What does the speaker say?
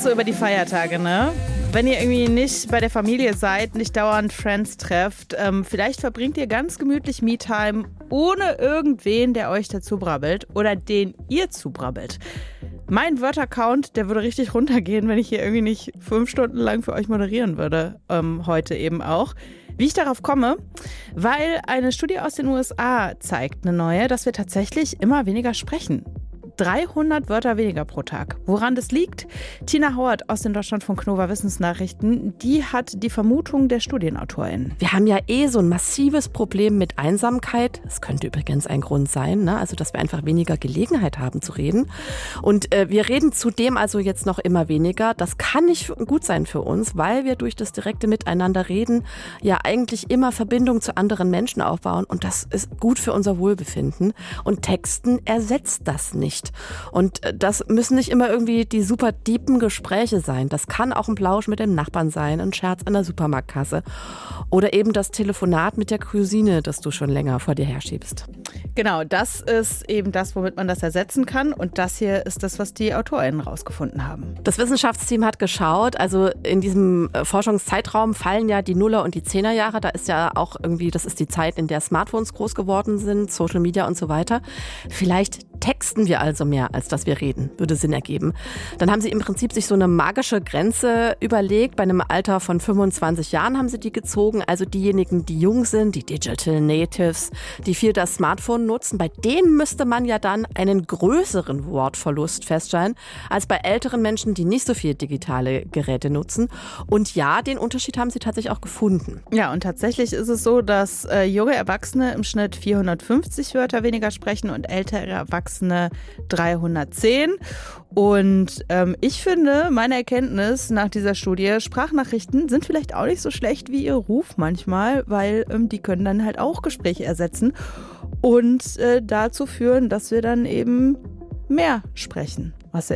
so über die Feiertage, ne? Wenn ihr irgendwie nicht bei der Familie seid, nicht dauernd Friends trefft, vielleicht verbringt ihr ganz gemütlich Me-Time ohne irgendwen, der euch dazu brabbelt oder den ihr zubrabbelt. Mein Wörtercount, der würde richtig runtergehen, wenn ich hier irgendwie nicht 5 Stunden lang für euch moderieren würde, heute eben auch. Wie ich darauf komme? Weil eine Studie aus den USA zeigt, eine neue, dass wir tatsächlich immer weniger sprechen. 300 Wörter weniger pro Tag. Woran das liegt? Tina Howard aus den Deutschlandfunk Nova Wissensnachrichten, die hat die Vermutung der StudienautorInnen. Wir haben ja so ein massives Problem mit Einsamkeit. Das könnte übrigens ein Grund sein, ne? Also dass wir einfach weniger Gelegenheit haben zu reden. Und wir reden zudem also jetzt noch immer weniger. Das kann nicht gut sein für uns, weil wir durch das direkte Miteinander reden ja eigentlich immer Verbindung zu anderen Menschen aufbauen. Und das ist gut für unser Wohlbefinden. Und Texten ersetzt das nicht. Und das müssen nicht immer irgendwie die super deepen Gespräche sein. Das kann auch ein Plausch mit dem Nachbarn sein, ein Scherz an der Supermarktkasse oder eben das Telefonat mit der Cousine, das du schon länger vor dir herschiebst. Genau, das ist eben das, womit man das ersetzen kann. Und das hier ist das, was die AutorInnen rausgefunden haben. Das Wissenschaftsteam hat geschaut, also in diesem Forschungszeitraum fallen ja die Nuller- und die Zehnerjahre. Da ist ja auch irgendwie, das ist die Zeit, in der Smartphones groß geworden sind, Social Media und so weiter. Vielleicht texten wir also mehr, als dass wir reden, würde Sinn ergeben. Dann haben sie im Prinzip sich so eine magische Grenze überlegt. Bei einem Alter von 25 Jahren haben sie die gezogen. Also diejenigen, die jung sind, die Digital Natives, die viel das Smartphone nutzen, bei denen müsste man ja dann einen größeren Wortverlust feststellen, als bei älteren Menschen, die nicht so viel digitale Geräte nutzen. Und ja, den Unterschied haben sie tatsächlich auch gefunden. Ja, und tatsächlich ist es so, dass junge Erwachsene im Schnitt 450 Wörter weniger sprechen und ältere Erwachsene 310. Und ich finde, meine Erkenntnis nach dieser Studie, Sprachnachrichten sind vielleicht auch nicht so schlecht wie ihr Ruf manchmal, weil die können dann halt auch Gespräche ersetzen und dazu führen, dass wir dann eben mehr sprechen. Was